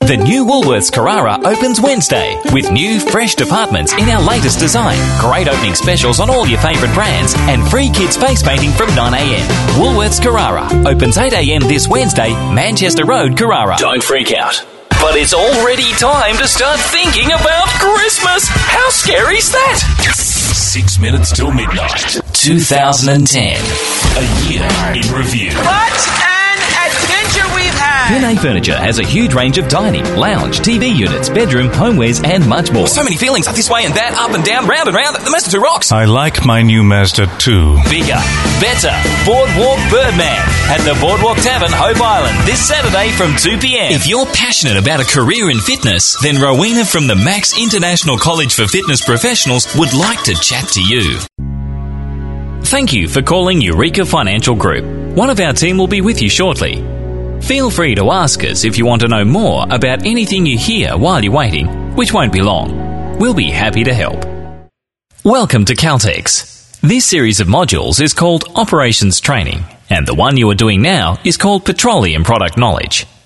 The new Woolworths Carrara opens Wednesday with new, fresh departments in our latest design, great opening specials on all your favourite brands, and free kids face painting from 9am. Woolworths Carrara opens 8am this Wednesday, Manchester Road, Carrara. Don't freak out. But it's already time to start thinking about Christmas. How scary is that? 6 minutes till midnight. 2010. A year in review. What an adventure we've had! P&A Furniture has a huge range of dining, lounge, TV units, bedroom, homewares and much more. So many feelings, this way and that, up and down, round and round. The Mazda 2 rocks. I like my new Mazda 2. Bigger, better. Boardwalk Birdman at the Boardwalk Tavern, Hope Island, this Saturday from 2pm. If you're passionate about a career in fitness, then Rowena from the Max International College for Fitness Professionals would like to chat to you. Thank you for calling Eureka Financial Group. One of our team will be with you shortly. Feel free to ask us if you want to know more about anything you hear while you're waiting, which won't be long. We'll be happy to help. Welcome to Caltex. This series of modules is called Operations Training, and the one you are doing now is called Petroleum Product Knowledge.